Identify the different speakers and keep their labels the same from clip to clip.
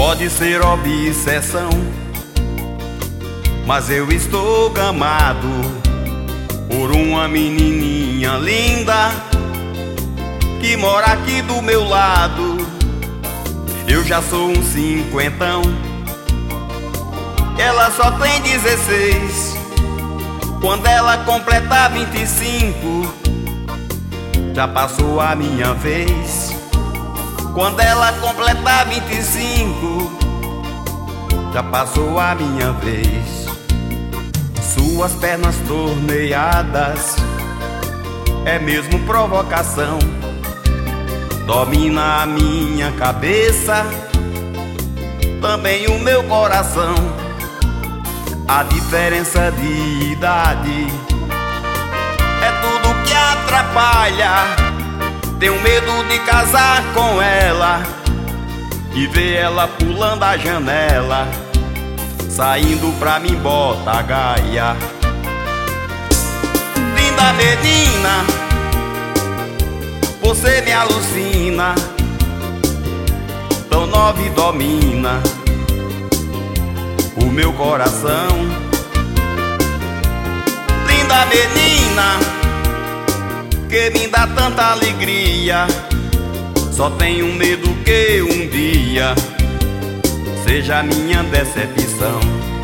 Speaker 1: Pode ser obsessão, mas eu estou gamado por uma menininha linda que mora aqui do meu lado. Eu já sou um cinquentão, ela só tem 16. Quando ela completar 25, já passou a minha vez. Quando ela completar 25, já passou a minha vez. Suas pernas torneadas é mesmo provocação. Domina a minha cabeça, também o meu coração. A diferença de idade é tudo que atrapalha. Tenho medo de casar com ela e ver ela pulando a janela, saindo pra mim bota gaia. Linda menina, você me alucina, tão nova e domina o meu coração. Linda menina, que me dá tanta alegria, só tenho medo que um dia seja minha decepção.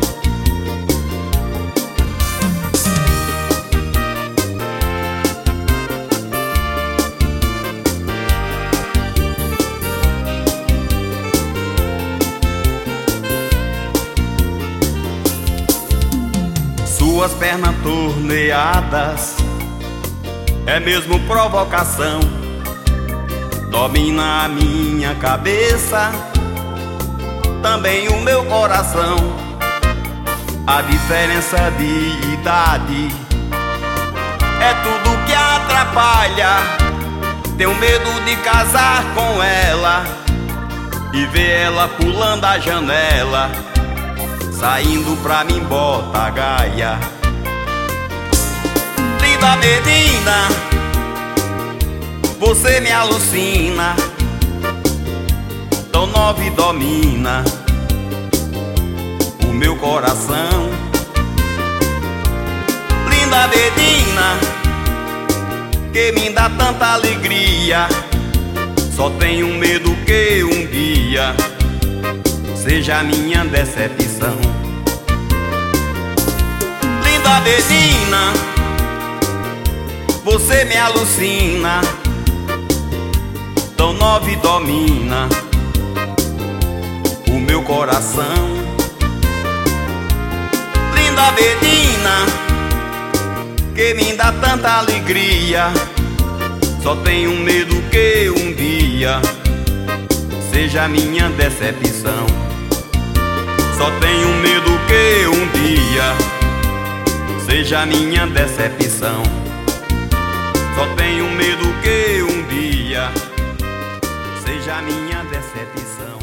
Speaker 1: Suas pernas torneadas é mesmo provocação. Domina a minha cabeça, também o meu coração. A diferença de idade é tudo que atrapalha. Tenho medo de casar com ela e ver ela pulando a janela, saindo pra mim bota gaia. Linda menina, você me alucina, tão nova e domina o meu coração. Linda menina, que me dá tanta alegria, só tenho medo que um dia seja minha decepção. Linda menina, você me alucina, tão nova e domina o meu coração. Linda menina, que me dá tanta alegria, só tenho medo que um dia seja minha decepção. Só tenho medo que um dia seja minha decepção. Só tenho medo que um dia seja minha decepção.